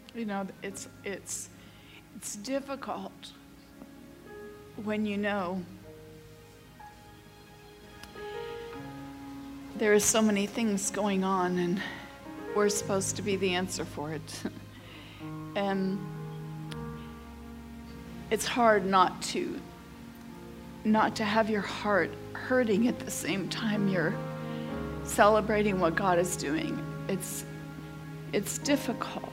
You know, it's difficult when you know there are so many things going on and we're supposed to be the answer for it. And it's hard not to have your heart hurting at the same time you're celebrating what God is doing. It's difficult.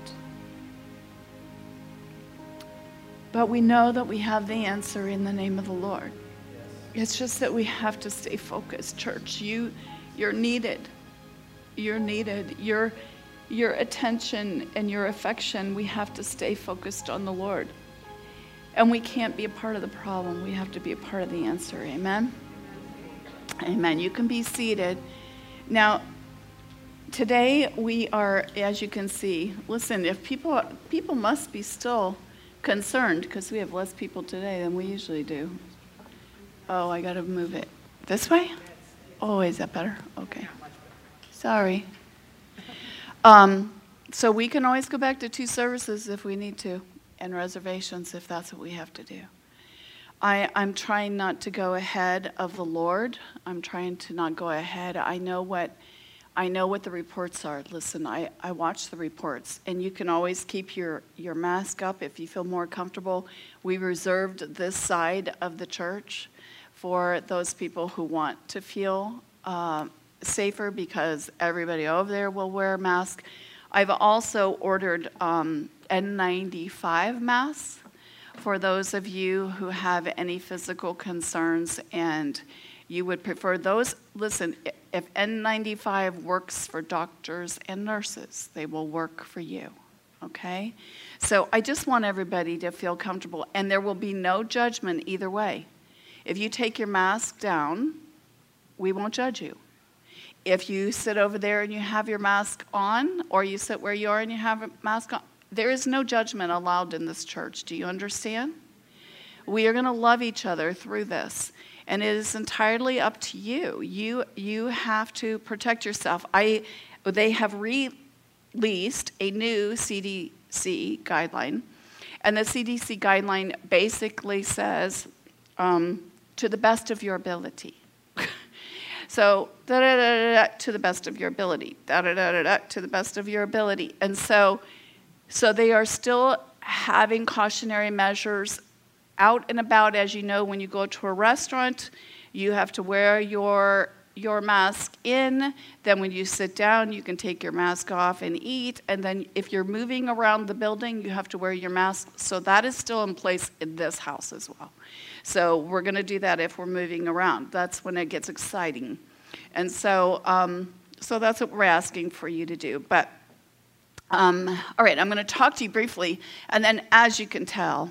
But we know that we have the answer in the name of the Lord. It's just that we have to stay focused, church. You're needed. You're needed. Your attention and your affection, we have to stay focused on the Lord. And we can't be a part of the problem. We have to be a part of the answer. Amen? Amen. You can be seated. Now, today we are, as you can see, listen, if people must be still concerned because we have less people today than we usually do. Oh, I got to move it. This way? Oh, is that better? Okay. Sorry. So we can always go back to 2 services if we need to, and reservations if that's what we have to do. I'm trying not to go ahead of the Lord. I'm trying to not go ahead. I know what the reports are. Listen, I watch the reports, and you can always keep your mask up if you feel more comfortable. We reserved this side of the church for those people who want to feel safer because everybody over there will wear a mask. I've also ordered N95 masks for those of you who have any physical concerns and you would prefer those. Listen, if N95 works for doctors and nurses, they will work for you, okay? So I just want everybody to feel comfortable, and there will be no judgment either way. If you take your mask down, we won't judge you. If you sit over there and you have your mask on, or you sit where you are and you have a mask on, there is no judgment allowed in this church. Do you understand? We are going to love each other through this. And it is entirely up to you. You have to protect yourself. They have released a new CDC guideline. And the CDC guideline basically says, to the best of your ability. So, to the best of your ability. To the best of your ability. And so they are still having cautionary measures out and about. As you know, when you go to a restaurant, you have to wear your mask in. Then when you sit down, you can take your mask off and eat. And then if you're moving around the building, you have to wear your mask. So that is still in place in this house as well. So we're going to do that if we're moving around. That's when it gets exciting. And so that's what we're asking for you to do. But, all right, I'm going to talk to you briefly. And then as you can tell,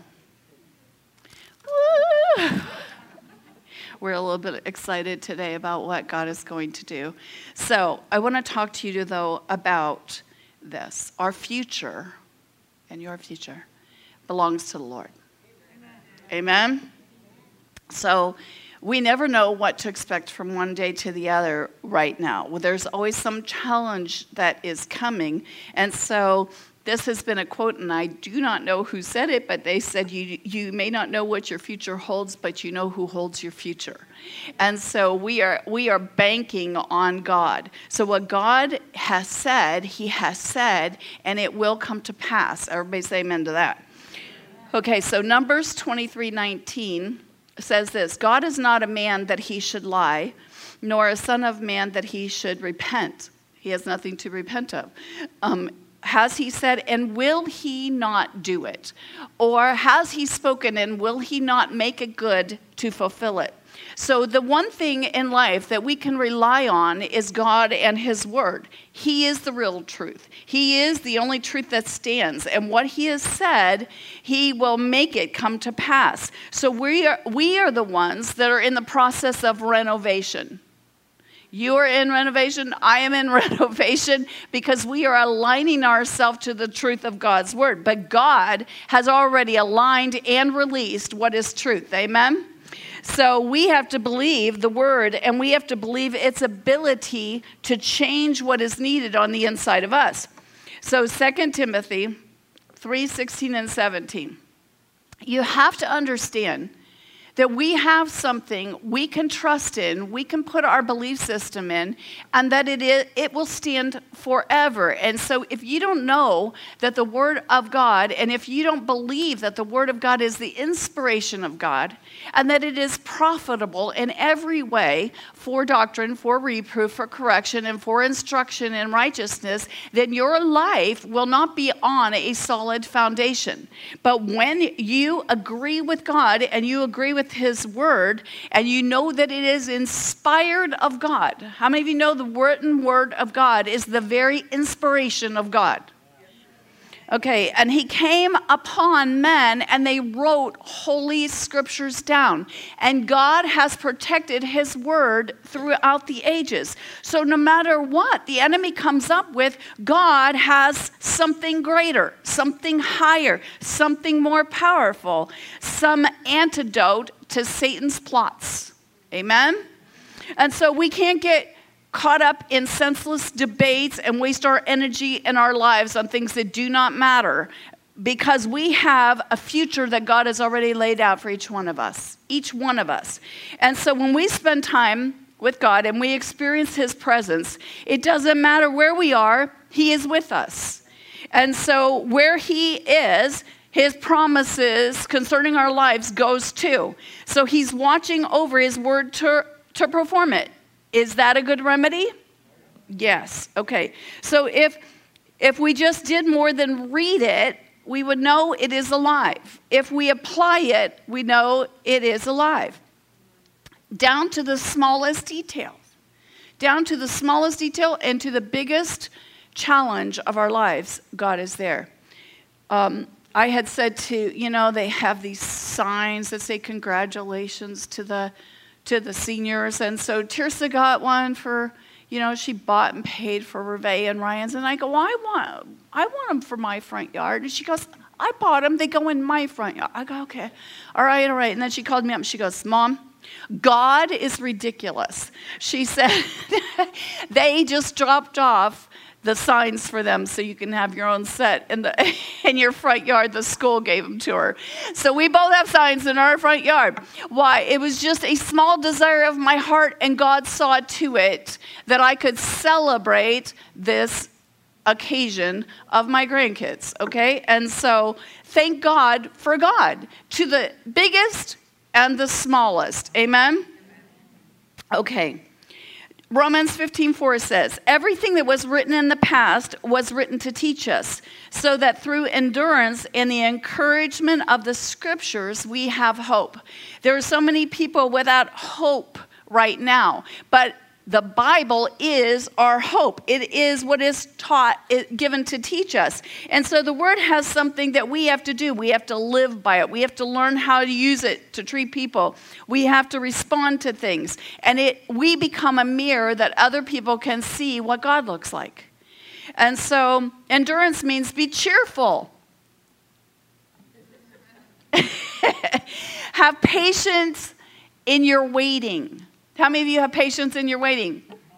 we're a little bit excited today about what God is going to do. So I want to talk to you, though, about this. Our future and your future belongs to the Lord. Amen? So we never know what to expect from one day to the other right now. Well, there's always some challenge that is coming. And so this has been a quote, and I do not know who said it, but they said, you may not know what your future holds, but you know who holds your future. And so we are banking on God. So what God has said, he has said, and it will come to pass. Everybody say amen to that. Okay, so Numbers 23:19 says this: God is not a man that he should lie, nor a son of man that he should repent. He has nothing to repent of. Has he said, and will he not do it? Or has he spoken, and will he not make it good to fulfill it? So the one thing in life that we can rely on is God and his word. He is the real truth. He is the only truth that stands. And what he has said, he will make it come to pass. So we are the ones that are in the process of renovation. You are in renovation. I am in renovation because we are aligning ourselves to the truth of God's word. But God has already aligned and released what is truth. Amen? So we have to believe the word, and we have to believe its ability to change what is needed on the inside of us. So 2 Timothy 3:16 and 17. You have to understand that we have something we can trust in, we can put our belief system in, and that it will stand forever. And so if you don't know that the Word of God, and if you don't believe that the Word of God is the inspiration of God, and that it is profitable in every way for doctrine, for reproof, for correction, and for instruction in righteousness, then your life will not be on a solid foundation. But when you agree with God and you agree with His Word, and you know that it is inspired of God. How many of you know the written Word of God is the very inspiration of God? Okay, and He came upon men and they wrote holy scriptures down. And God has protected His Word throughout the ages. So no matter what the enemy comes up with, God has something greater, something higher, something more powerful, some antidote to Satan's plots. Amen? And so we can't get caught up in senseless debates and waste our energy and our lives on things that do not matter, because we have a future that God has already laid out for each one of us. Each one of us. And so when we spend time with God and we experience His presence, it doesn't matter where we are, He is with us. And so where He is, His promises concerning our lives goes too. So He's watching over His Word to perform it. Is that a good remedy? Yes. Okay. So if we just did more than read it, we would know it is alive. If we apply it, we know it is alive. Down to the smallest detail. Down to the smallest detail and to the biggest challenge of our lives, God is there. I had said they have these signs that say congratulations to the seniors. And so Tirsa got one for, she bought and paid for Reve and Ryan's. And I go, well, I want them for my front yard. And she goes, I bought them. They go in my front yard. I go, okay. All right. And then she called me up and she goes, Mom, God is ridiculous. She said, they just dropped off the signs for them so you can have your own set in your front yard. The school gave them to her. So we both have signs in our front yard. Why? It was just a small desire of my heart, and God saw to it that I could celebrate this occasion of my grandkids, okay? And so thank God for God, to the biggest and the smallest. Amen? Okay. Romans 15:4 says, everything that was written in the past was written to teach us, so that through endurance and the encouragement of the scriptures, we have hope. There are so many people without hope right now, but the Bible is our hope. It is what is taught, given to teach us. And so the Word has something that we have to do. We have to live by it. We have to learn how to use it to treat people. We have to respond to things. And we become a mirror that other people can see what God looks like. And so endurance means be cheerful. Have patience in your waiting. How many of you have patience in your waiting?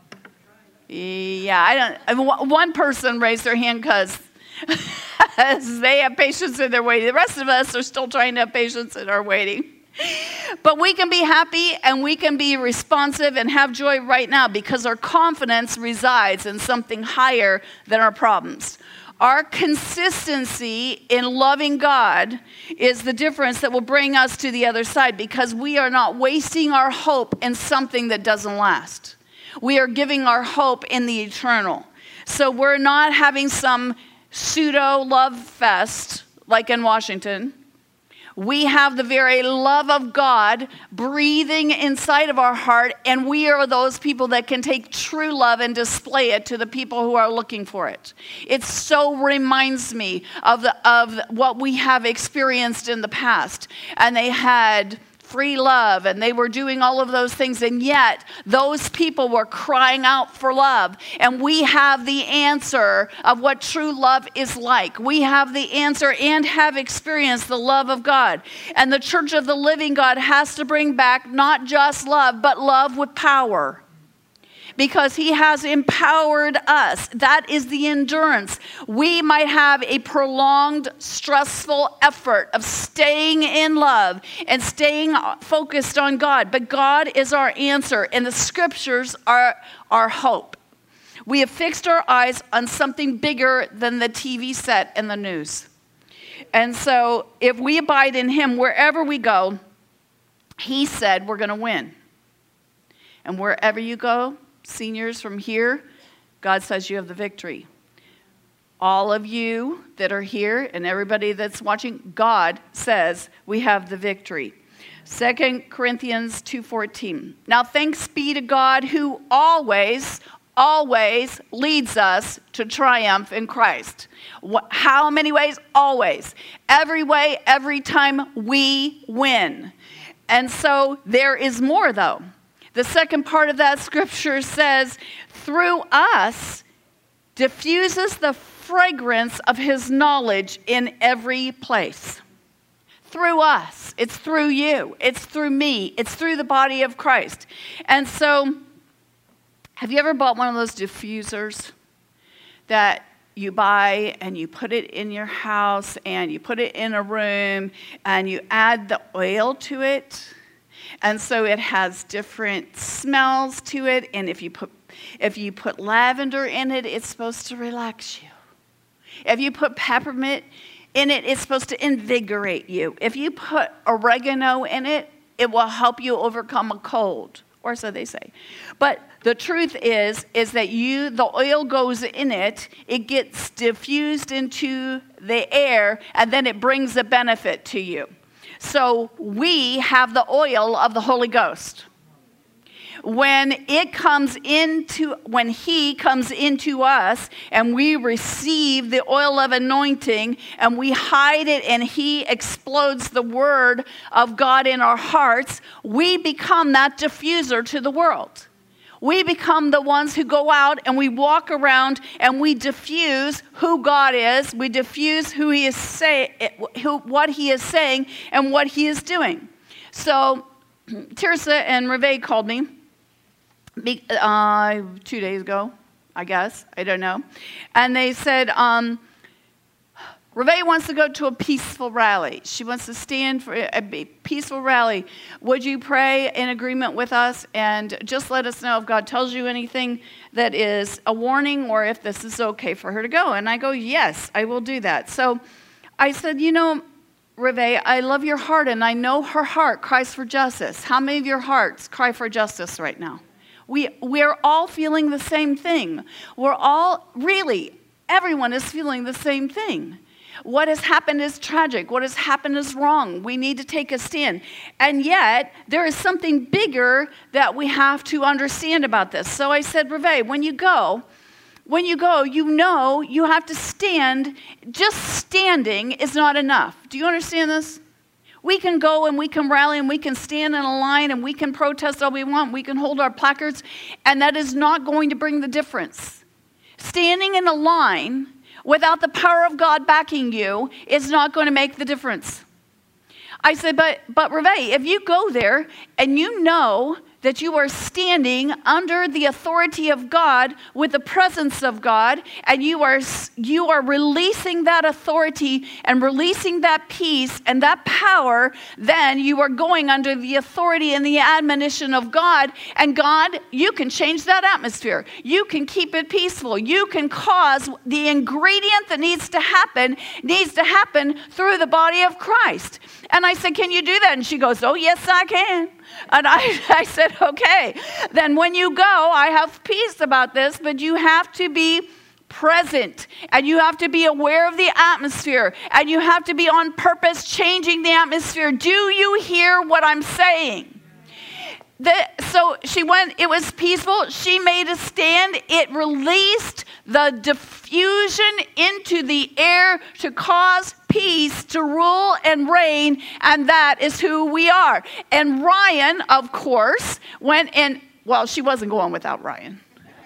Yeah, one person raised their hand because they have patience in their waiting. The rest of us are still trying to have patience in our waiting. But we can be happy and we can be responsive and have joy right now because our confidence resides in something higher than our problems. Our consistency in loving God is the difference that will bring us to the other side, because we are not wasting our hope in something that doesn't last. We are giving our hope in the eternal. So we're not having some pseudo love fest like in Washington. We have the very love of God breathing inside of our heart, and we are those people that can take true love and display it to the people who are looking for it. It so reminds me of what we have experienced in the past. And they had free love, and they were doing all of those things, and yet those people were crying out for love. And we have the answer of what true love is like. We have the answer and have experienced the love of God. And the Church of the Living God has to bring back not just love, but love with power. because he has empowered us. That is the endurance. We might have a prolonged, stressful effort of staying in love and staying focused on God, but God is our answer, and the scriptures are our hope. We have fixed our eyes on something bigger than the TV set and the news. And so if we abide in him, wherever we go, he said we're going to win. And wherever you go, seniors from here, God says you have the victory. All of you that are here and everybody that's watching, God says we have the victory. 2 Corinthians 2:14. Now thanks be to God who always leads us to triumph in Christ. How many ways? Always. Every way, every time we win. And so there is more though. The second part of that scripture says, through us diffuses the fragrance of his knowledge in every place. Through us. It's through you. It's through me. It's through the body of Christ. And so, have you ever bought one of those diffusers that you buy and you put it in your house and you put it in a room and you add the oil to it? And so it has different smells to it, and if you put lavender in it, it's supposed to relax you. If you put peppermint in it, it's supposed to invigorate you. If you put oregano in it, it will help you overcome a cold, or so they say. But the truth is that the oil goes in it, it gets diffused into the air, and then it brings a benefit to you. So we have the oil of the Holy Ghost. When he comes into us and we receive the oil of anointing and we hide it and he explodes the word of God in our hearts, we become that diffuser to the world. We become the ones who go out and we walk around and we diffuse who God is. We diffuse who he is what he is saying and what he is doing. So Tirsa and Reve called me 2 days ago, I guess. I don't know. And they said, Reve wants to go to a peaceful rally. She wants to stand for a peaceful rally. Would you pray in agreement with us and just let us know if God tells you anything that is a warning or if this is okay for her to go? And I go, yes, I will do that. So I said, Reve, I love your heart and I know her heart cries for justice. How many of your hearts cry for justice right now? We're all feeling the same thing. Everyone is feeling the same thing. What has happened is tragic. What has happened is wrong. We need to take a stand. And yet, there is something bigger that we have to understand about this. So I said, Reve, when you go, you have to stand. Just standing is not enough. Do you understand this? We can go and we can rally and we can stand in a line and we can protest all we want. We can hold our placards, and that is not going to bring the difference. Standing in a line without the power of God backing you is not going to make the difference. I said, but Reve, if you go there and you know that you are standing under the authority of God with the presence of God, and you are releasing that authority and releasing that peace and that power, then you are going under the authority and the admonition of God. And God, you can change that atmosphere. You can keep it peaceful. You can cause the ingredient that needs to happen through the body of Christ. And I said, can you do that? And she goes, oh, yes, I can. And I said, okay, then when you go, I have peace about this, but you have to be present and you have to be aware of the atmosphere and you have to be on purpose changing the atmosphere. Do you hear what I'm saying? So she went, it was peaceful. She made a stand. It released the diffusion into the air to cause peace to rule and reign, and that is who we are. And Ryan, of course, went in. Well, she wasn't going without Ryan.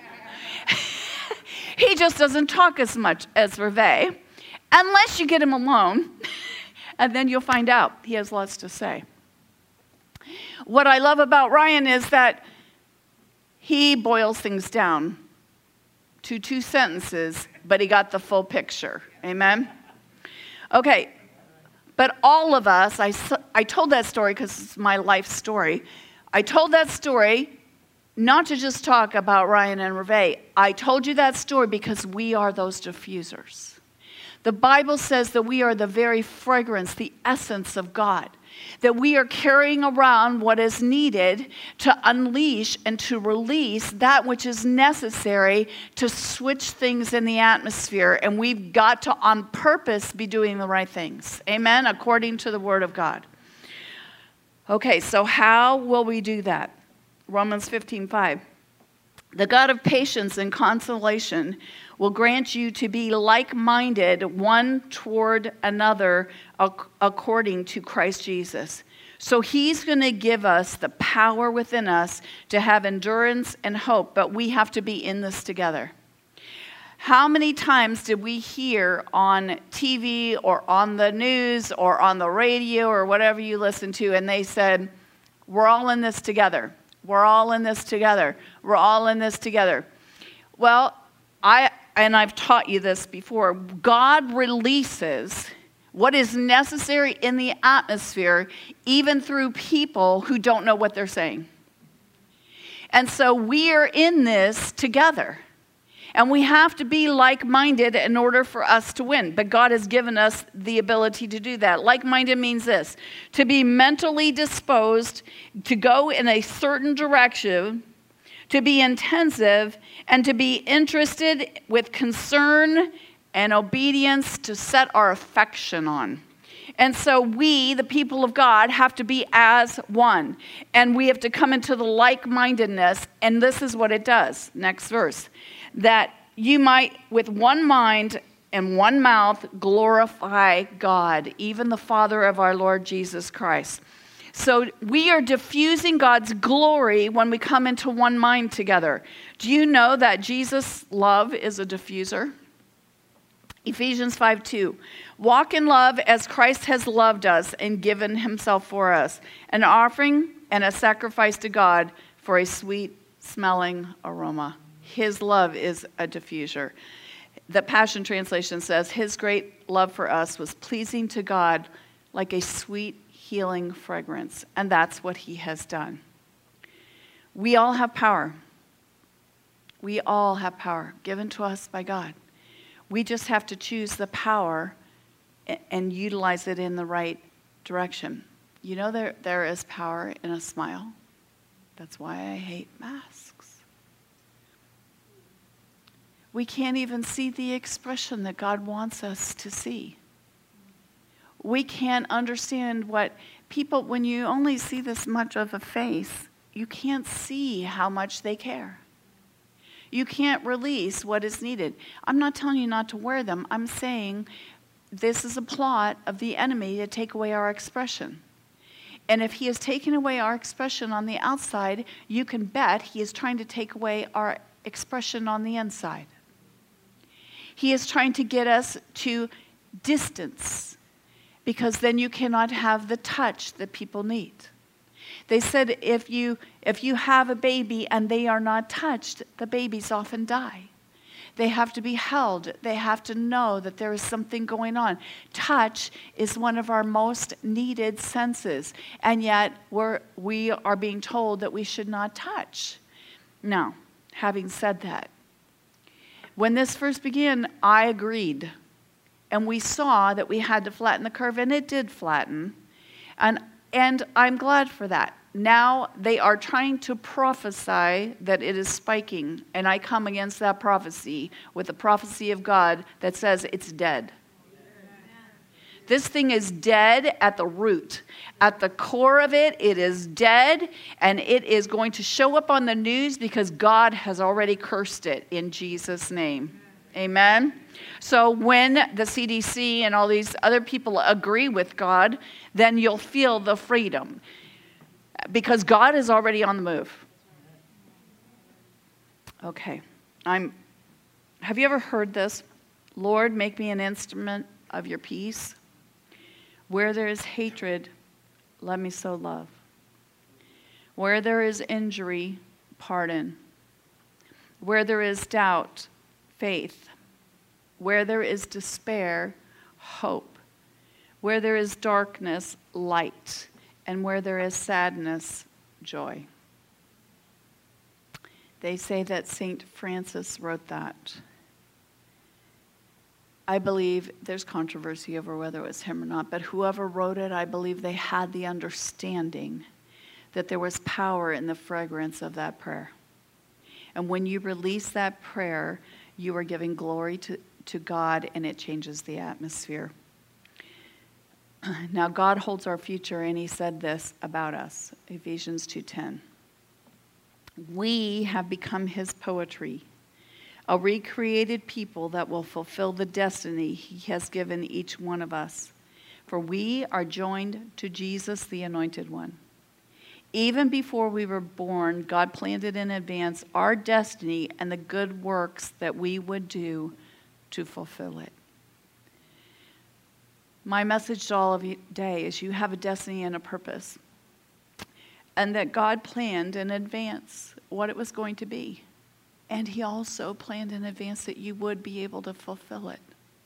He just doesn't talk as much as Reve, unless you get him alone, and then you'll find out he has lots to say. What I love about Ryan is that he boils things down to 2 sentences, but he got the full picture. Amen? Okay, but all of us, I told that story because it's my life story. I told that story not to just talk about Ryan and Reve. I told you that story because we are those diffusers. The Bible says that we are the very fragrance, the essence of God. That we are carrying around what is needed to unleash and to release that which is necessary to switch things in the atmosphere. And we've got to, on purpose, be doing the right things. Amen? According to the Word of God. Okay, so how will we do that? Romans 15:5. The God of patience and consolation will grant you to be like-minded one toward another according to Christ Jesus. So he's going to give us the power within us to have endurance and hope, but we have to be in this together. How many times did we hear on TV or on the news or on the radio or whatever you listen to, and they said, we're all in this together. We're all in this together. We're all in this together. Well, I've taught you this before. God releases what is necessary in the atmosphere, even through people who don't know what they're saying. And so we are in this together. And we have to be like-minded in order for us to win. But God has given us the ability to do that. Like-minded means this: to be mentally disposed, to go in a certain direction, to be intensive, and to be interested with concern and obedience to set our affection on. And so we, the people of God, have to be as one. And we have to come into the like-mindedness. And this is what it does. Next verse. That you might, with one mind and one mouth, glorify God, even the Father of our Lord Jesus Christ. So we are diffusing God's glory when we come into one mind together. Do you know that Jesus' love is a diffuser? Ephesians 5:2. Walk in love as Christ has loved us and given himself for us, an offering and a sacrifice to God for a sweet-smelling aroma. His love is a diffuser. The Passion Translation says, his great love for us was pleasing to God like a sweet healing fragrance. And that's what he has done. We all have power. We all have power given to us by God. We just have to choose the power and utilize it in the right direction. You know, there is power in a smile. That's why I hate masks. We can't even see the expression that God wants us to see. We can't understand what people, when you only see this much of a face, you can't see how much they care. You can't release what is needed. I'm not telling you not to wear them. I'm saying this is a plot of the enemy to take away our expression. And if he is taking away our expression on the outside, you can bet he is trying to take away our expression on the inside. He is trying to get us to distance, because then you cannot have the touch that people need. They said if you have a baby and they are not touched, the babies often die. They have to be held. They have to know that there is something going on. Touch is one of our most needed senses, and yet we are being told that we should not touch. Now, having said that, when this first began, I agreed. And we saw that we had to flatten the curve, and it did flatten. And I'm glad for that. Now they are trying to prophesy that it is spiking, and I come against that prophecy with the prophecy of God that says it's dead. This thing is dead at the root. At the core of it, it is dead, and it is going to show up on the news because God has already cursed it in Jesus' name. Amen? So when the CDC and all these other people agree with God, then you'll feel the freedom because God is already on the move. Okay. Have you ever heard this? Lord, make me an instrument of your peace. Where there is hatred, let me sow love. Where there is injury, pardon. Where there is doubt, faith. Where there is despair, hope. Where there is darkness, light. And where there is sadness, joy. They say that St. Francis wrote that. I believe there's controversy over whether it was him or not, but whoever wrote it, I believe they had the understanding that there was power in the fragrance of that prayer. And when you release that prayer, you are giving glory to God, and it changes the atmosphere. Now, God holds our future, and he said this about us, Ephesians 2:10. We have become his poetry, a recreated people that will fulfill the destiny he has given each one of us. For we are joined to Jesus, the Anointed One. Even before we were born, God planned it in advance, our destiny and the good works that we would do to fulfill it. My message to all of you today is you have a destiny and a purpose, and that God planned in advance what it was going to be. And he also planned in advance that you would be able to fulfill it.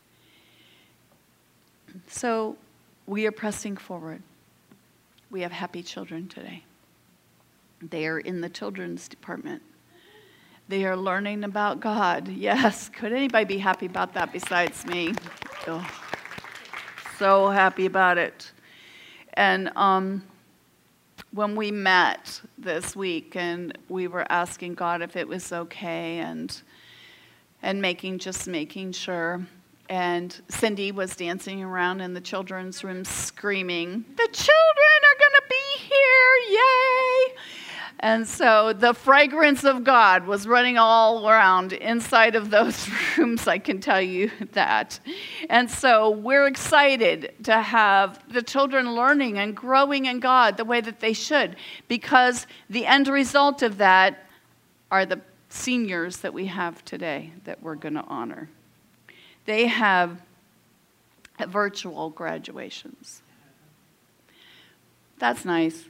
So we are pressing forward. We have happy children today. They are in the children's department. They are learning about God. Yes, could anybody be happy about that besides me? Oh, so happy about it. And when we met this week and we were asking God if it was okay and making sure. And Cindy was dancing around in the children's room screaming, "The children are going to be here, yay!" And so the fragrance of God was running all around inside of those rooms, I can tell you that. And so we're excited to have the children learning and growing in God the way that they should, because the end result of that are the seniors that we have today that we're going to honor. They have virtual graduations. That's nice.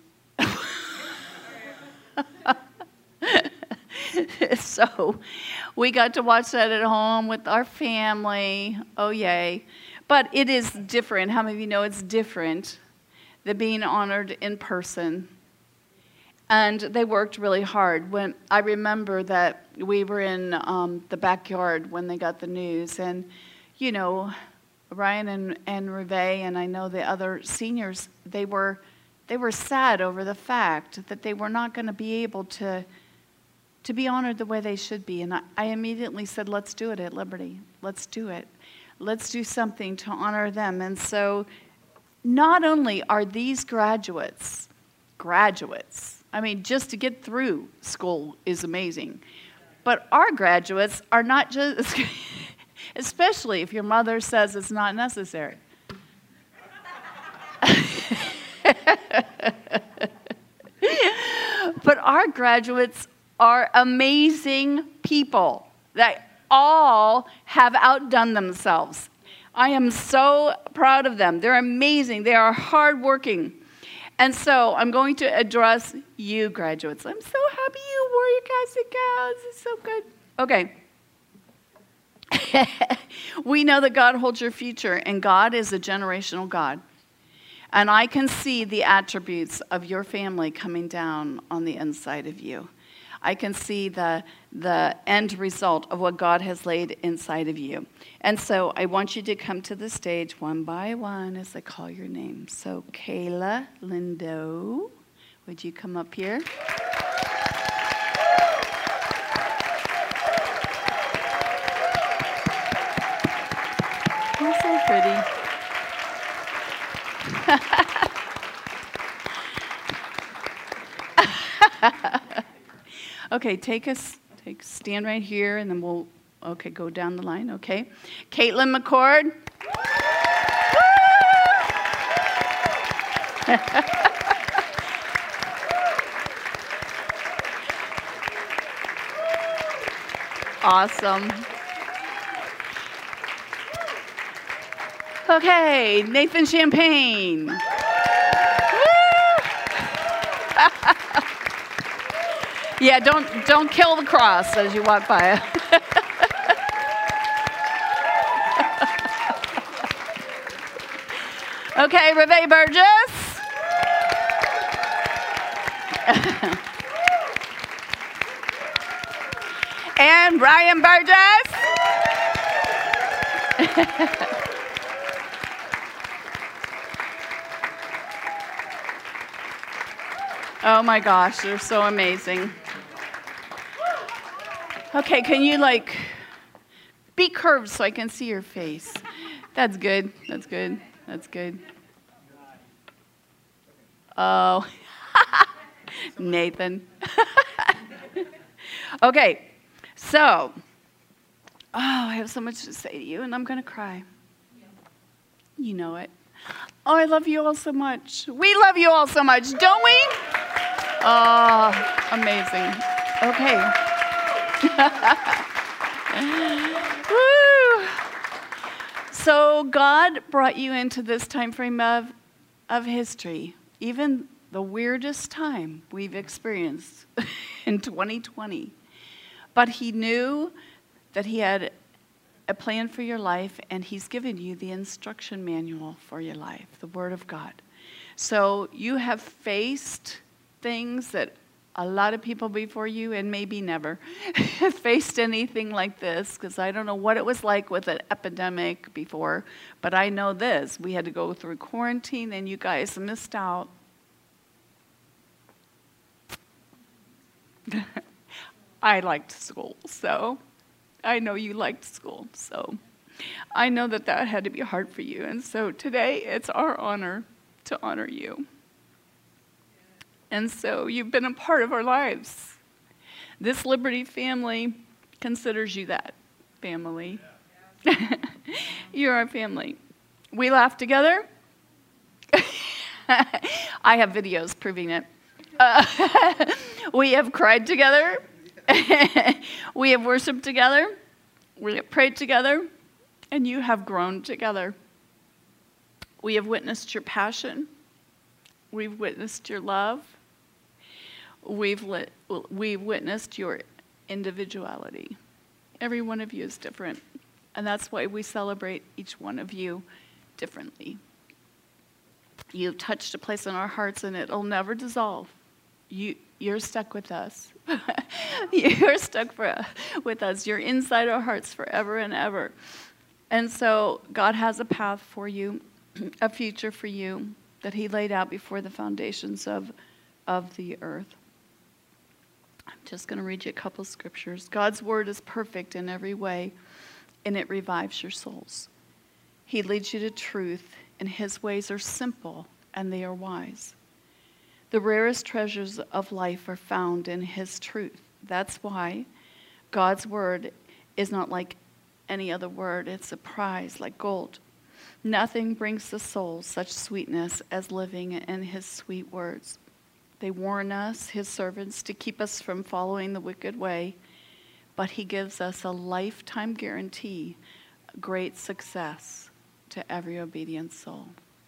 So we got to watch that at home with our family. Oh, yay. But it is different. How many of you know it's different than being honored in person? And they worked really hard. When I remember that we were in the backyard when they got the news. And, you know, Ryan and Reve, and I know the other seniors, they were sad over the fact that they were not going to be able to be honored the way they should be. And I immediately said, let's do it at Liberty. Let's do it. Let's do something to honor them. And so not only are these graduates, I mean, just to get through school is amazing. But our graduates are not just, especially if your mother says it's not necessary. But our graduates are amazing people that all have outdone themselves. I am so proud of them. They're amazing. They are hardworking. And so I'm going to address you graduates. I'm so happy you wore your casket gowns. It's so good. Okay. We know that God holds your future, and God is a generational God. And I can see the attributes of your family coming down on the inside of you. I can see the end result of what God has laid inside of you. And so I want you to come to the stage one by one as I call your name. So Kayla Lindo, would you come up here? You're so pretty. Okay, stand right here, and then we'll, go down the line, okay? Caitlin McCord. Awesome. Okay, Nathan Champagne. Yeah, don't kill the cross as you walk by. Okay, Reve Burgess. And Brian Burgess. Oh my gosh, they're so amazing. Okay, can you be curved so I can see your face? That's good, that's good, that's good. Oh, Nathan. Okay, so, I have so much to say to you, and I'm going to cry. You know it. Oh, I love you all so much. We love you all so much, don't we? Oh, amazing. Okay. Woo. So God brought you into this time frame of history, even the weirdest time we've experienced in 2020. But he knew that he had a plan for your life, and he's given you the instruction manual for your life, the Word of God. So you have faced things that a lot of people before you, and maybe never, have faced anything like this, because I don't know what it was like with an epidemic before, but I know this. We had to go through quarantine, and you guys missed out. I liked school, so I know you liked school, so I know that had to be hard for you. And so today, it's our honor to honor you. And so you've been a part of our lives. This Liberty family considers you that family. You're our family. We laugh together. I have videos proving it. We have cried together. We have worshiped together. We have prayed together. And you have grown together. We have witnessed your passion. We've witnessed your love. We've witnessed your individuality. Every one of you is different. And that's why we celebrate each one of you differently. You've touched a place in our hearts, and it'll never dissolve. You're stuck with us. You're stuck with us. You're inside our hearts forever and ever. And so God has a path for you, a future for you that he laid out before the foundations of the earth. I'm just going to read you a couple scriptures. God's word is perfect in every way, and it revives your souls. He leads you to truth, and his ways are simple, and they are wise. The rarest treasures of life are found in his truth. That's why God's word is not like any other word. It's a prize like gold. Nothing brings the soul such sweetness as living in his sweet words. They warn us, his servants, to keep us from following the wicked way, but he gives us a lifetime guarantee, great success to every obedient soul.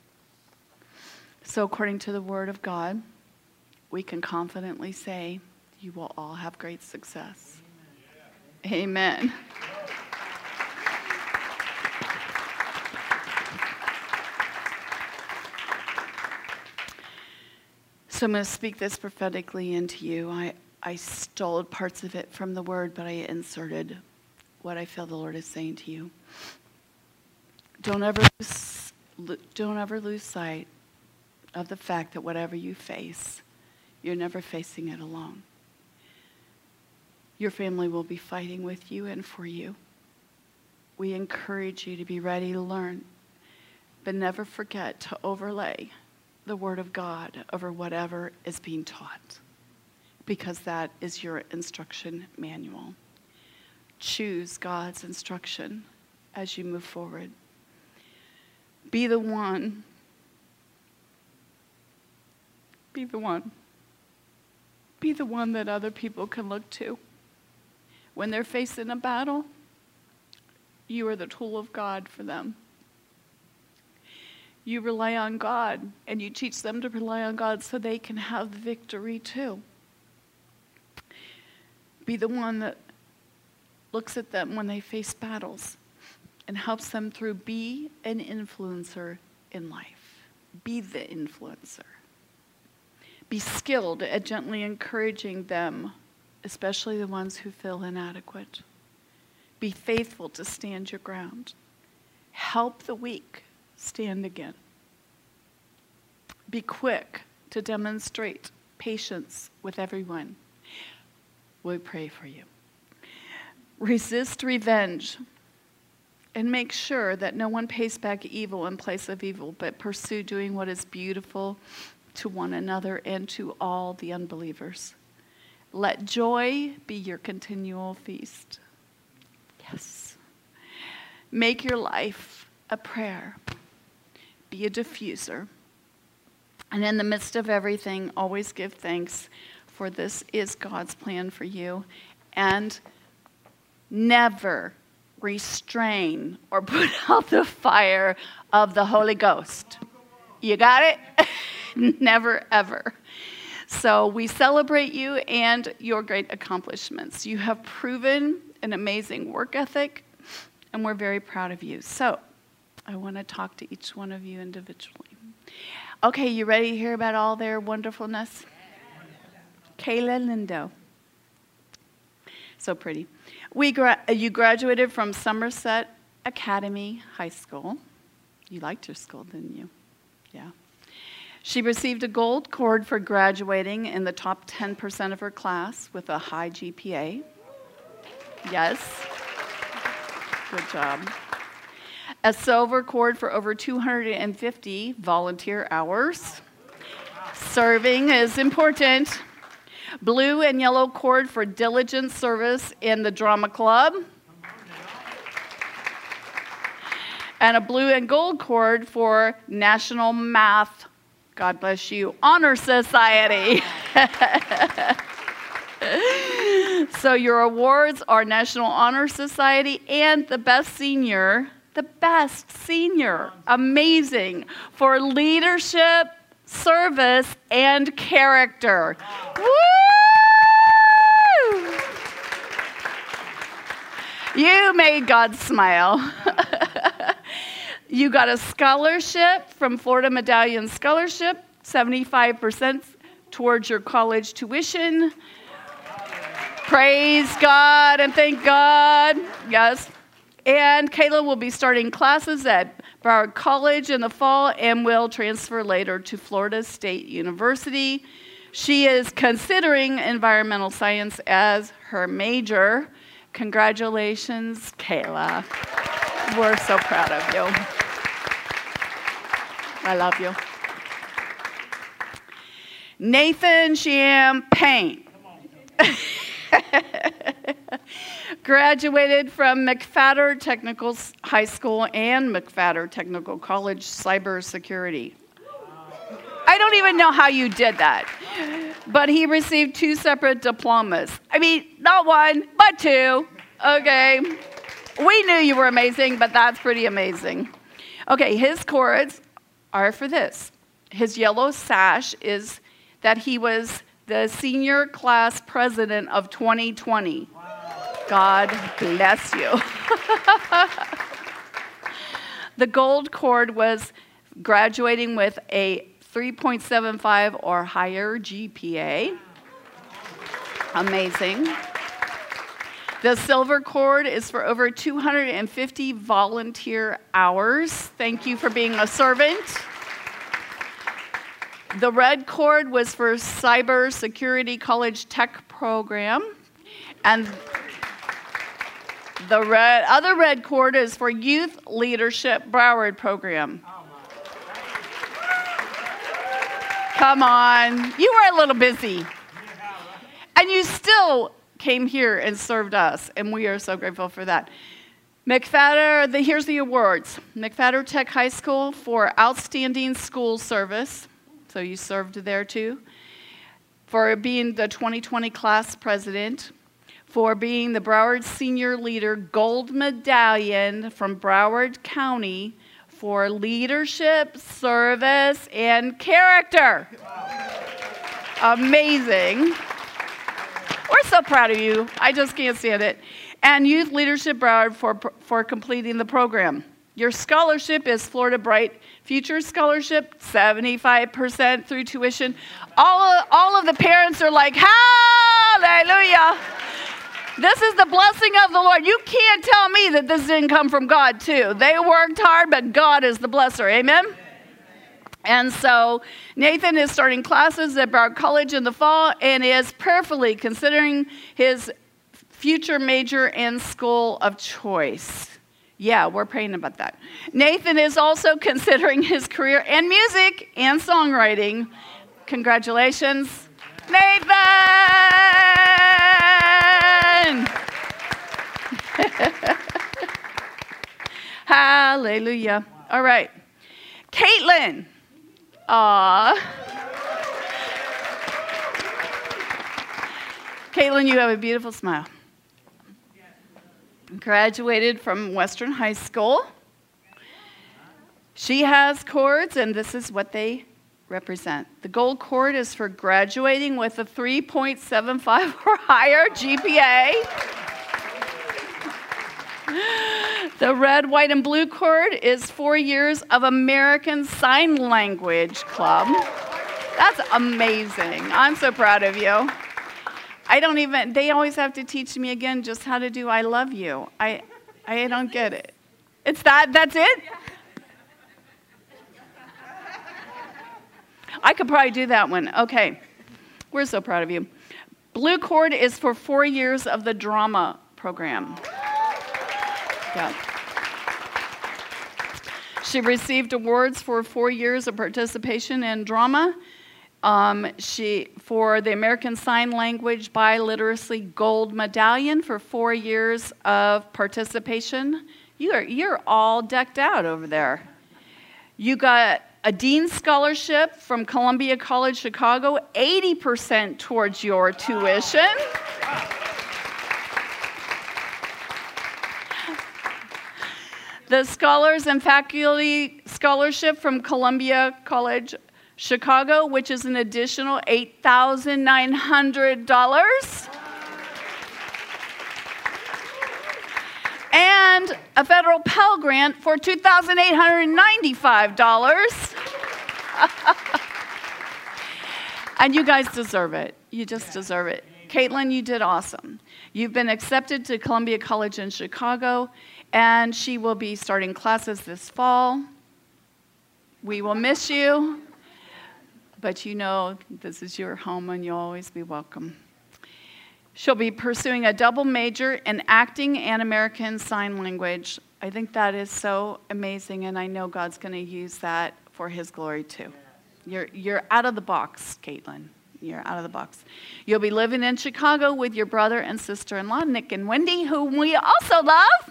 So according to the word of God, we can confidently say, you will all have great success. Amen. So I'm going to speak this prophetically into you. I stole parts of it from the word, but I inserted what I feel the Lord is saying to you. Don't ever lose sight of the fact that whatever you face, you're never facing it alone. Your family will be fighting with you and for you. We encourage you to be ready to learn, but never forget to overlay the word of God over whatever is being taught, because that is your instruction manual. Choose God's instruction as you move forward. Be the one. Be the one. Be the one that other people can look to. When they're facing a battle, you are the tool of God for them. You rely on God, and you teach them to rely on God so they can have the victory too. Be the one that looks at them when they face battles and helps them through. Be an influencer in life. Be the influencer. Be skilled at gently encouraging them, especially the ones who feel inadequate. Be faithful to stand your ground. Help the weak stand again. Be quick to demonstrate patience with everyone. We pray for you. Resist revenge and make sure that no one pays back evil in place of evil, but pursue doing what is beautiful to one another and to all the unbelievers. Let joy be your continual feast. Yes. Make your life a prayer. Be a diffuser. And in the midst of everything, always give thanks, for this is God's plan for you. And never restrain or put out the fire of the Holy Ghost. You got it? Never, ever. So we celebrate you and your great accomplishments. You have proven an amazing work ethic, and we're very proud of you. So I want to talk to each one of you individually. Okay, you ready to hear about all their wonderfulness? Kayla Lindo. So pretty. You graduated from Somerset Academy High School. You liked your school, didn't you? Yeah. She received a gold cord for graduating in the top 10% of her class with a high GPA. Yes. Good job. A silver cord for over 250 volunteer hours. Serving is important. Blue and yellow cord for diligent service in the drama club. And a blue and gold cord for National Math, God bless you, Honor Society. So your awards are National Honor Society and the best senior, amazing, for leadership, service, and character. Woo! You made God smile. You got a scholarship from Florida Medallion Scholarship, 75% towards your college tuition. Praise God and thank God. Yes. And Kayla will be starting classes at Broward College in the fall and will transfer later to Florida State University. She is considering environmental science as her major. Congratulations, Kayla. We're so proud of you. I love you. Nathan Champagne. Graduated from McFadder Technical High School and McFadder Technical College Cybersecurity. I don't even know how you did that. But he received 2 separate diplomas. I mean, not one, but 2. Okay. We knew you were amazing, but that's pretty amazing. Okay, his cords are for this. His yellow sash is that he was the senior class president of 2020. Wow. God bless you. The gold cord was graduating with a 3.75 or higher GPA. Amazing. The silver cord is for over 250 volunteer hours. Thank you for being a servant. The red cord was for Cyber Security College Tech Program. And the other red cord is for Youth Leadership Broward Program. Come on. You were a little busy. And you still came here and served us, and we are so grateful for that. McFadder, here's the awards. McFadder Tech High School for Outstanding School Service. So you served there too. For being the 2020 class president. For being the Broward Senior Leader Gold Medallion from Broward County for leadership, service, and character. Wow. Amazing. We're so proud of you. I just can't stand it. And Youth Leadership Broward for completing the program. Your scholarship is Florida Bright Future Scholarship, 75% through tuition. All of the parents are like, hallelujah. This is the blessing of the Lord. You can't tell me that this didn't come from God too. They worked hard, but God is the blesser. Amen? And so Nathan is starting classes at Broward College in the fall and is prayerfully considering his future major and school of choice. Yeah, we're praying about that. Nathan is also considering his career in music and songwriting. Congratulations, Nathan! Hallelujah. All right. Caitlin. Caitlin, you have a beautiful smile. Graduated from Western High School. She has cords, and this is what they represent. The gold cord is for graduating with a 3.75 or higher GPA. The red, white, and blue cord is 4 years of American Sign Language Club. That's amazing. I'm so proud of you. They always have to teach me again just how to do I love you. I don't get it. It's that's it? I could probably do that one. Okay. We're so proud of you. Blue cord is for 4 years of the drama program. Yeah. She received awards for 4 years of participation in drama. For the American Sign Language Biliteracy Gold Medallion for 4 years of participation. You're all decked out over there. You got a Dean Scholarship from Columbia College Chicago, 80% towards your tuition. The Scholars and Faculty Scholarship from Columbia College Chicago, which is an additional $8,900. And a federal Pell Grant for $2,895. And you guys deserve it. You just deserve it. Caitlin, you did awesome. You've been accepted to Columbia College in Chicago, and she will be starting classes this fall. We will miss you. But you know this is your home and you'll always be welcome. She'll be pursuing a double major in acting and American Sign Language. I think that is so amazing, and I know God's going to use that for His glory too. You're out of the box, Caitlin. You're out of the box. You'll be living in Chicago with your brother and sister-in-law, Nick and Wendy, whom we also love.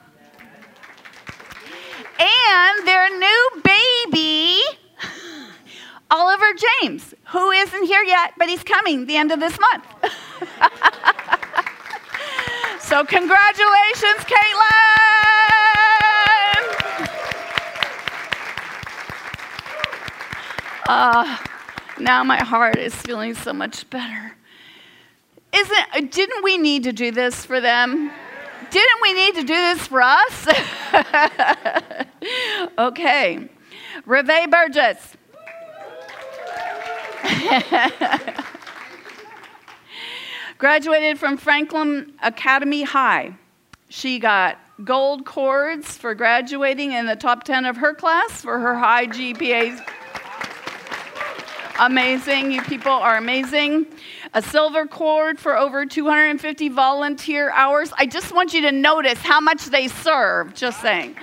And their new baby, Oliver James, who isn't here yet, but he's coming the end of this month. So congratulations, Caitlin! Now my heart is feeling so much better. Didn't we need to do this for them? Didn't we need to do this for us? Okay. Reve Burgess. Graduated from Franklin Academy High. She got gold cords for graduating in the top 10 of her class for her high GPAs. Amazing. You people are amazing. A silver cord for over 250 volunteer hours. I just want you to notice how much they serve. Just saying.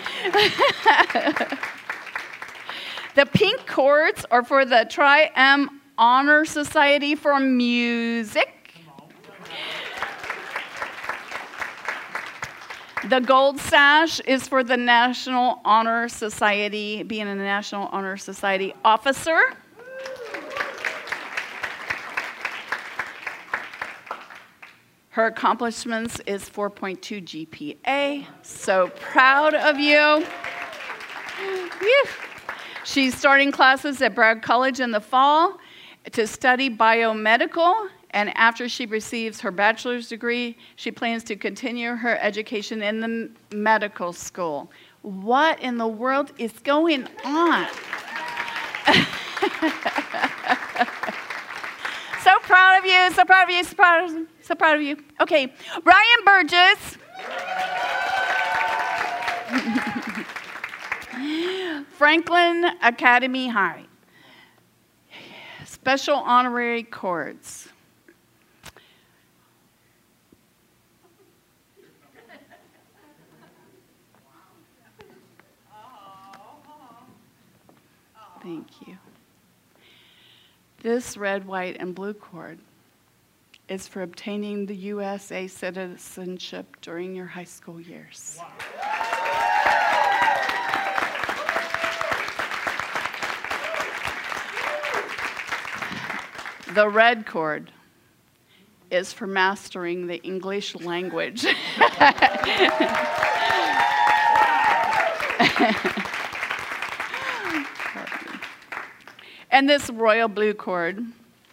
The pink cords are for the Tri-M Honor Society for Music. The gold sash is for the National Honor Society, being a National Honor Society officer. Her accomplishments is 4.2 GPA. So proud of you. She's starting classes at Broward College in the fall to study biomedical And after she receives her bachelor's degree, she plans to continue her education in the medical school. What in the world is going on? So proud of you, so proud of you, so proud of you. Okay, Ryan Burgess. Franklin Academy High. Special honorary cords. Thank you. This red, white, and blue cord is for obtaining the USA citizenship during your high school years. Wow. The red cord is for mastering the English language. And this royal blue cord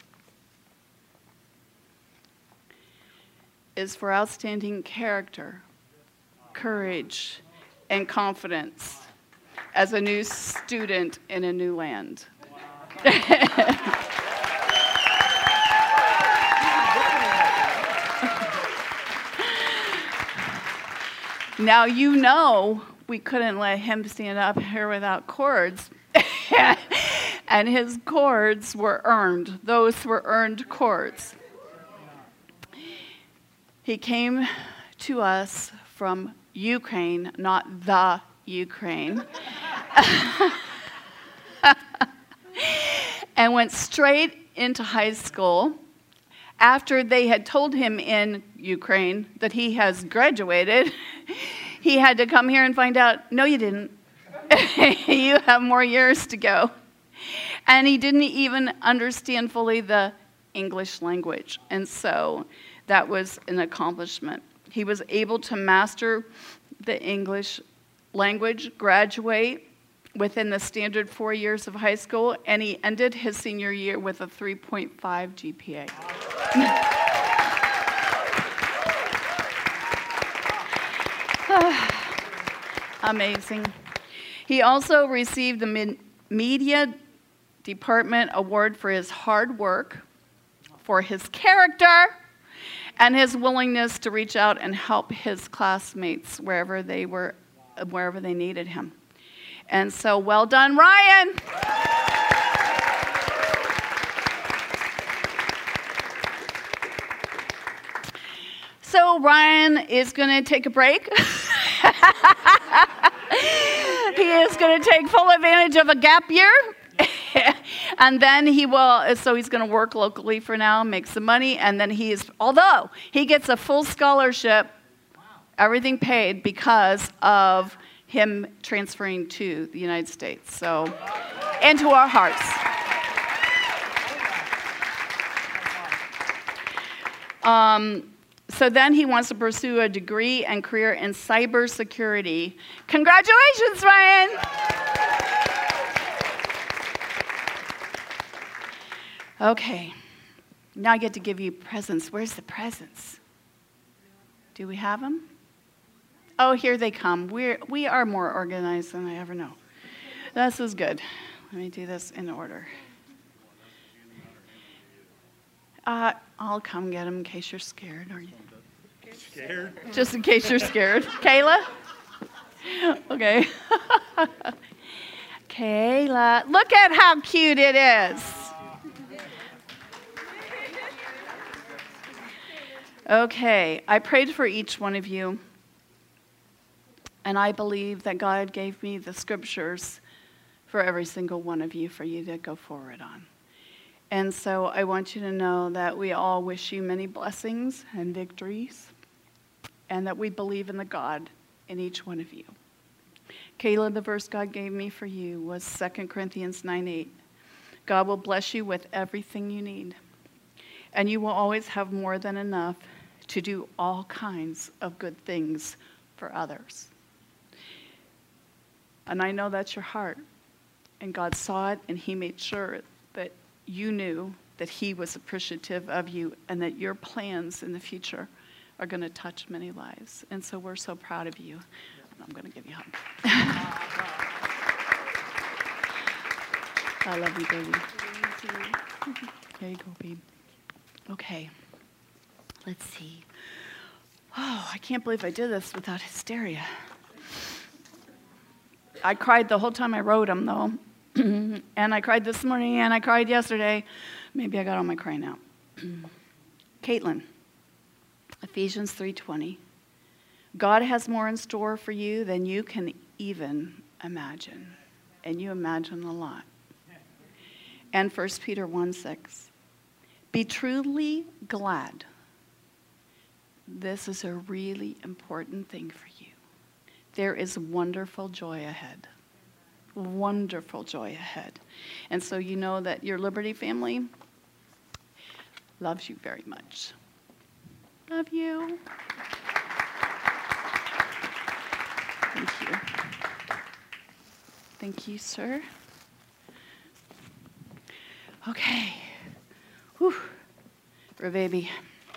is for outstanding character, courage, and confidence as a new student in a new land. Now, you know we couldn't let him stand up here without cords. And his cords were earned. Those were earned cords. He came to us from Ukraine, not the Ukraine. And went straight into high school. After they had told him in Ukraine that he has graduated, he had to come here and find out, no, you didn't. You have more years to go. And he didn't even understand fully the English language. And so that was an accomplishment. He was able to master the English language, graduate within the standard 4 years of high school, and he ended his senior year with a 3.5 GPA. Amazing. He also received the Media Department Award for his hard work, for his character, and his willingness to reach out and help his classmates wherever they needed him. And so, well done, Ryan. So Ryan is going to take a break. He is going to take full advantage of a gap year. And then he will, so he's going to work locally for now, make some money, and then although he gets a full scholarship, everything paid because of him transferring to the United States. So, into our hearts. So then he wants to pursue a degree and career in cybersecurity. Congratulations, Ryan! Okay, now I get to give you presents. Where's the presents? Do we have them? Oh, here they come. We are more organized than I ever know. This is good. Let me do this in order. I'll come get them in case you're scared. Are you scared? Just in case you're scared. Kayla? Okay. Kayla, look at how cute it is. Okay, I prayed for each one of you, and I believe that God gave me the scriptures for every single one of you for you to go forward on. And so I want you to know that we all wish you many blessings and victories, and that we believe in the God in each one of you. Kayla, the verse God gave me for you was 2 Corinthians 9:8. God will bless you with everything you need, and you will always have more than enough to do all kinds of good things for others. And I know that's your heart. And God saw it, and he made sure that you knew that he was appreciative of you and that your plans in the future are going to touch many lives. And so we're so proud of you. I'm going to give you a hug. I love you, baby. There you go, babe. Okay. Let's see. Oh, I can't believe I did this without hysteria. I cried the whole time I wrote them, though. And I cried this morning, and I cried yesterday. Maybe I got all my crying out. Caitlin, Ephesians 3:20. God has more in store for you than you can even imagine. And you imagine a lot. And 1 Peter 1:6. Be truly glad. This is a really important thing for you. There is wonderful joy ahead. Wonderful joy ahead. And so you know that your Liberty family loves you very much. Love you. Thank you. Thank you, sir. Okay. Whew. Baby.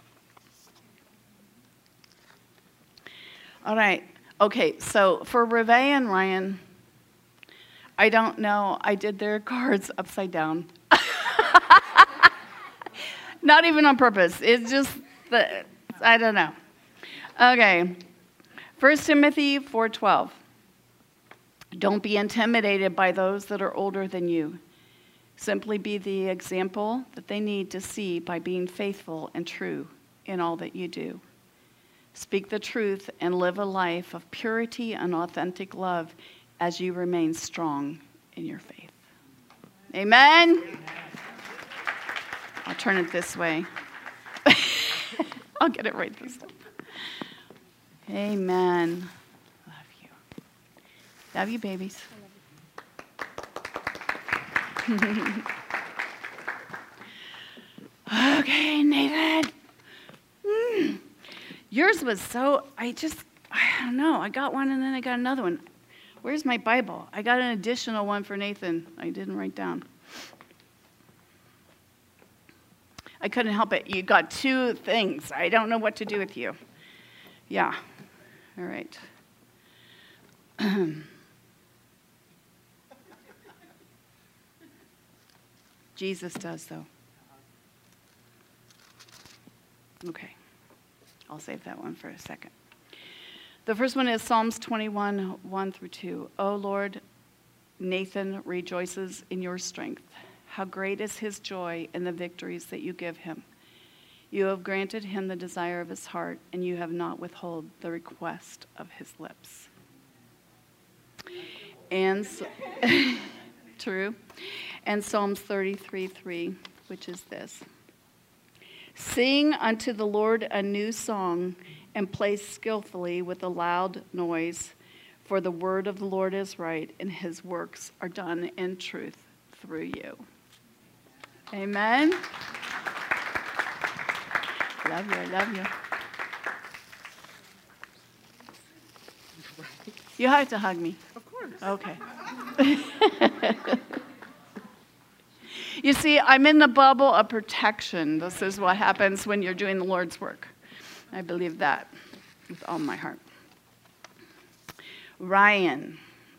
All right. Okay, so for Reve and Ryan, I don't know. I did their cards upside down. Not even on purpose. It's just, I don't know. Okay. 1 Timothy 4:12. Don't be intimidated by those that are older than you. Simply be the example that they need to see by being faithful and true in all that you do. Speak the truth and live a life of purity and authentic love as you remain strong in your faith. Amen? I'll turn it this way. I'll get it right this time. Amen. Love you. Love you, babies. Okay, Nathan. Yours was so, I don't know. I got one and then I got another one. Where's my Bible? I got an additional one for Nathan. I didn't write down. I couldn't help it. You got two things. I don't know what to do with you. Yeah. All right. Jesus does, though. Okay. I'll save that one for a second. The first one is Psalms 21, 1-2. O Lord, Nathan rejoices in your strength. How great is his joy in the victories that you give him. You have granted him the desire of his heart, and you have not withheld the request of his lips. And true. And Psalms 33:3, which is this. Sing unto the Lord a new song, and play skillfully with a loud noise, for the word of the Lord is right, and his works are done in truth through you. Amen. Love you, I love you. You have to hug me. Of course. Okay. You see, I'm in the bubble of protection. This is what happens when you're doing the Lord's work. I believe that with all my heart. Ryan.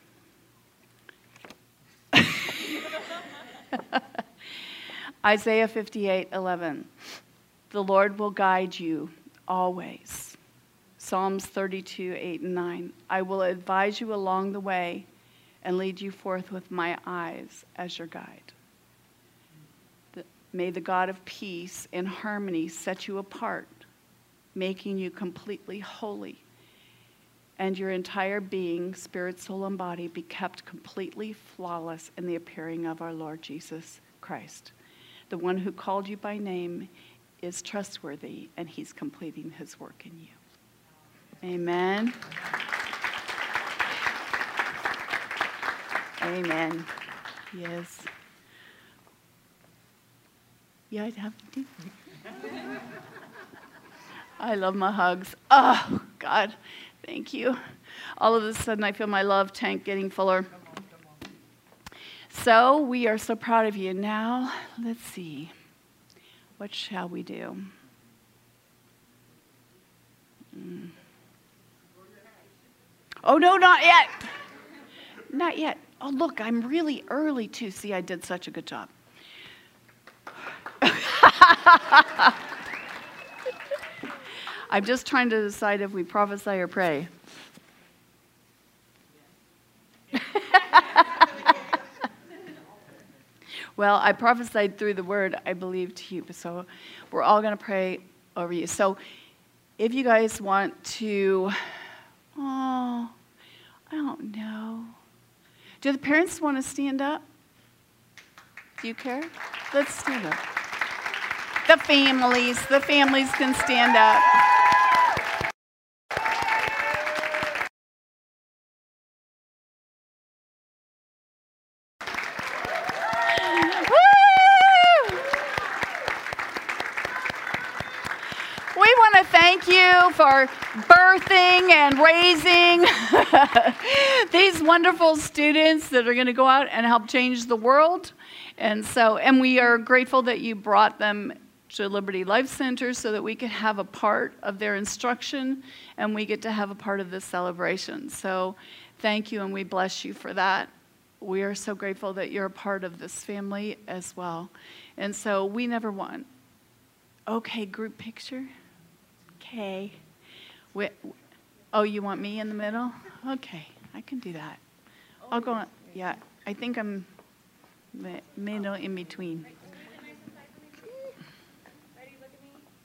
Isaiah 58:11. The Lord will guide you always. Psalms 32:8-9. I will advise you along the way and lead you forth with my eyes as your guide. May the God of peace and harmony set you apart, making you completely holy, and your entire being, spirit, soul, and body, be kept completely flawless in the appearing of our Lord Jesus Christ. The one who called you by name is trustworthy, and he's completing his work in you. Amen. Amen. Yes. Yeah, I'd have to do. I love my hugs. Oh, God, thank you. All of a sudden, I feel my love tank getting fuller. So we are so proud of you. Now, let's see. What shall we do? Oh, no, not yet. Not yet. Oh, look, I'm really early, too. See, I did such a good job. I'm just trying to decide if we prophesy or pray. Well, I prophesied through the word, I believe, to you. So we're all going to pray over you. So if you guys want to, I don't know. Do the parents want to stand up? Do you care? Let's stand up. The families can stand up. We want to thank you for birthing and raising these wonderful students that are going to go out and help change the world. And we are grateful that you brought them to Liberty Life Center so that we could have a part of their instruction and we get to have a part of this celebration. So thank you, and we bless you for that. We are so grateful that you're a part of this family as well. And so we never want. Okay, group picture. Okay. You want me in the middle? Okay, I can do that. I'll go on. Yeah, I think I'm middle in between. Ready, look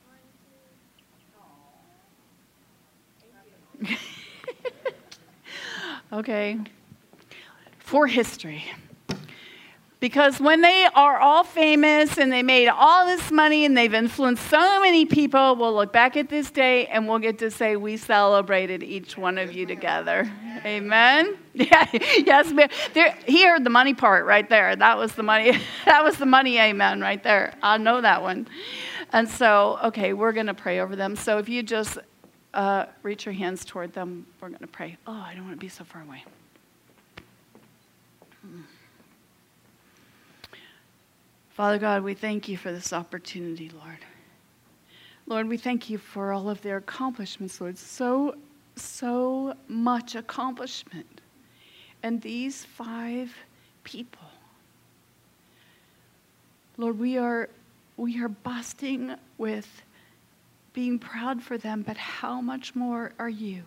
at me. 1, 2. Okay. For history. Because when they are all famous and they made all this money and they've influenced so many people, we'll look back at this day and we'll get to say we celebrated each one of you together. Amen? Yeah, yes, ma'am. He heard the money part right there. That was the money. That was the money amen right there. I know that one. And so, okay, we're going to pray over them. So if you just reach your hands toward them, we're going to pray. Oh, I don't want to be so far away. Father God, we thank you for this opportunity, Lord. Lord, we thank you for all of their accomplishments, Lord. So much accomplishment. And these 5 people, Lord, we are busting with being proud for them, but how much more are you?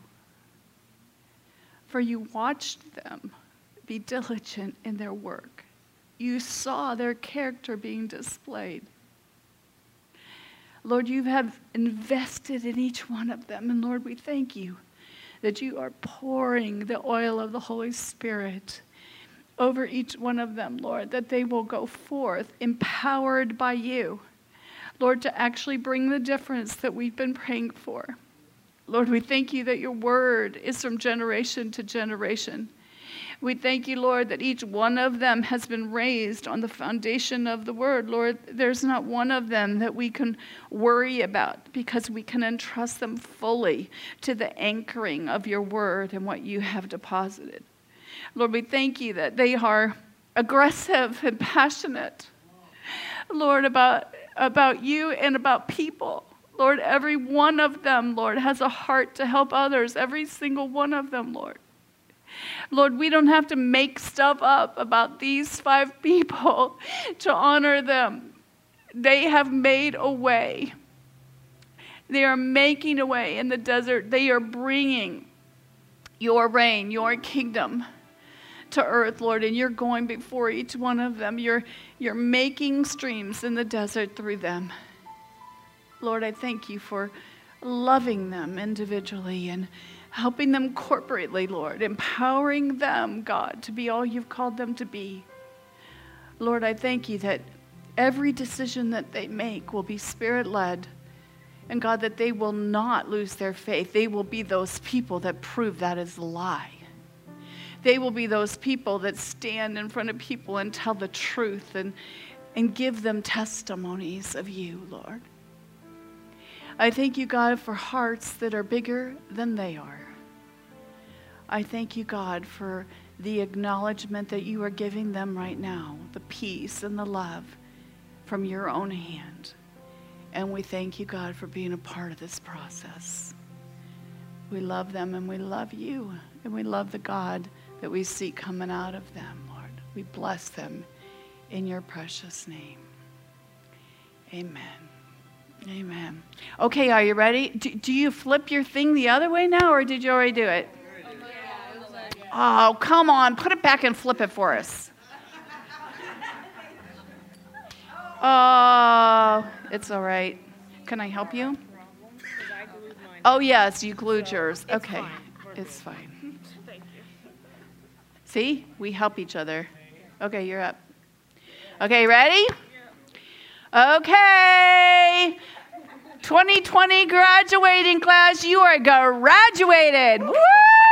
For you watched them be diligent in their work. You saw their character being displayed. Lord, you have invested in each one of them. And Lord, we thank you that you are pouring the oil of the Holy Spirit over each one of them, Lord, that they will go forth empowered by you, Lord, to actually bring the difference that we've been praying for. Lord, we thank you that your word is from generation to generation. We thank you, Lord, that each one of them has been raised on the foundation of the word. Lord, there's not one of them that we can worry about because we can entrust them fully to the anchoring of your word and what you have deposited. Lord, we thank you that they are aggressive and passionate, Lord, about you and about people. Lord, every one of them, Lord, has a heart to help others. Every single one of them, Lord. Lord, we don't have to make stuff up about these 5 people to honor them. They have made a way. They are making a way in the desert. They are bringing your reign, your kingdom to earth, Lord, and you're going before each one of them. You're making streams in the desert through them. Lord, I thank you for loving them individually and helping them corporately, Lord, empowering them, God, to be all you've called them to be. Lord, I thank you that every decision that they make will be Spirit-led, and God, that they will not lose their faith. They will be those people that prove that is a lie. They will be those people that stand in front of people and tell the truth and give them testimonies of you, Lord. I thank you, God, for hearts that are bigger than they are. I thank you, God, for the acknowledgement that you are giving them right now, the peace and the love from your own hand. And we thank you, God, for being a part of this process. We love them and we love you. And we love the God that we see coming out of them, Lord. We bless them in your precious name. Amen. Amen. Okay, are you ready? Do you flip your thing the other way now, or did you already do it? Oh, come on. Put it back and flip it for us. Oh, it's all right. Can I help you? Oh, yes, you glued yours. Okay, it's fine. See, we help each other. Okay, you're up. Okay, ready? Okay. 2020 graduating class, you are graduated. Woo!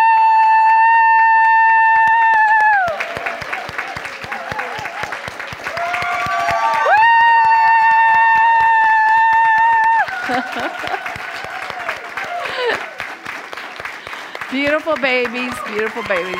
Beautiful babies, beautiful babies.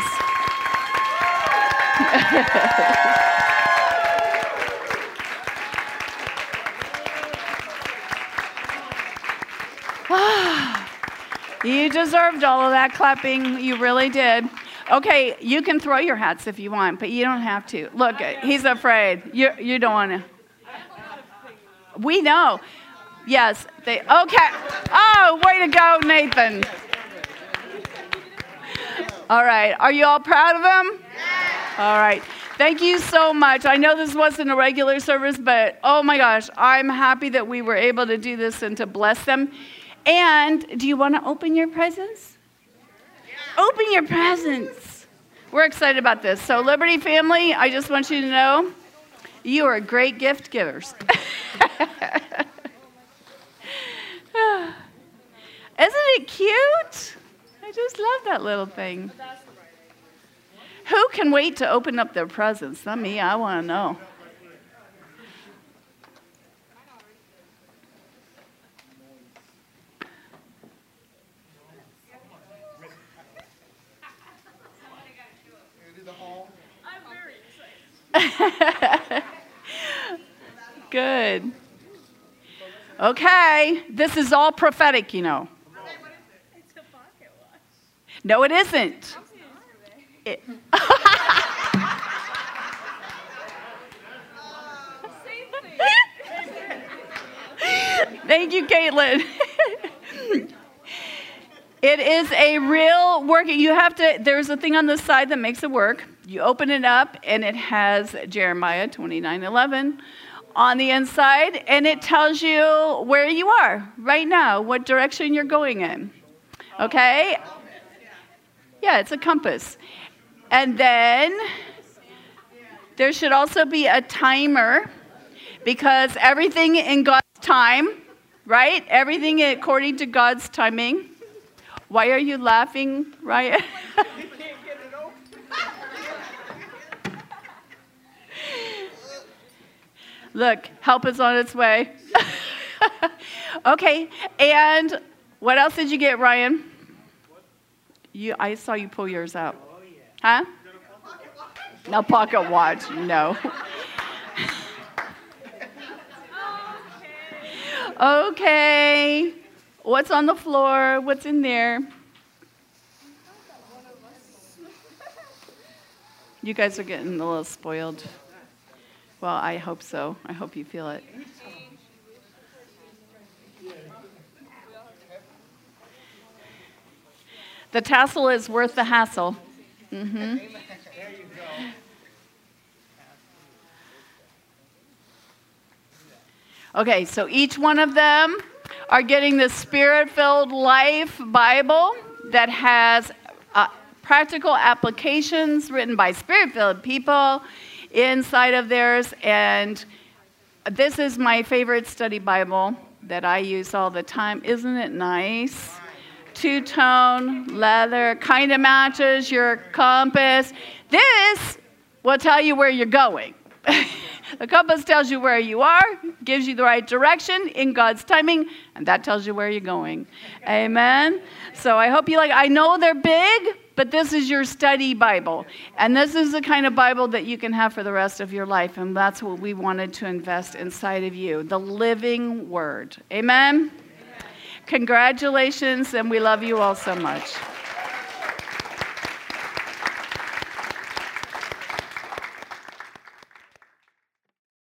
You deserved all of that clapping. You really did. Okay, you can throw your hats if you want, but you don't have to. Look, he's afraid. You don't want to. We know. Yes. Okay. Oh, way to go, Nathan. All right. Are you all proud of him? All right. Thank you so much. I know this wasn't a regular service, but oh my gosh, I'm happy that we were able to do this and to bless them. And do you want to open your presents? Open your presents. We're excited about this. So Liberty family, I just want you to know, you are great gift givers. Isn't it cute? I just love that little thing. Who can wait to open up their presents? Not me. I want to know. Good. Okay. This is all prophetic, you know. It's a pocket watch. No, it isn't. Thank you, Caitlin. It is a real working. You have to, there's a thing on the side that makes it work. You open it up, and it has Jeremiah 29:11 on the inside, and it tells you where you are right now, what direction you're going in. Okay? Yeah, it's a compass. And then there should also be a timer, because everything in God's time, right? Everything according to God's timing. Why are you laughing, Ryan? Look, help is on its way. Okay, and what else did you get, Ryan? I saw you pull yours out. Huh? No pocket watch, no. Okay. What's on the floor? What's in there? You guys are getting a little spoiled. Well, I hope so. I hope you feel it. The tassel is worth the hassle. Mm-hmm. Okay, so each one of them are getting the Spirit-filled Life Bible that has practical applications written by Spirit-filled people inside of theirs. And this is my favorite study Bible that I use all the time. Isn't it nice? Two-tone, leather, kind of matches your compass. This will tell you where you're going. The compass tells you where you are, gives you the right direction in God's timing, and that tells you where you're going. Amen? So I hope you like. I know they're big, But this is your study Bible. And this is the kind of Bible that you can have for the rest of your life. And that's what we wanted to invest inside of you, the living Word. Amen? Congratulations, and we love you all so much.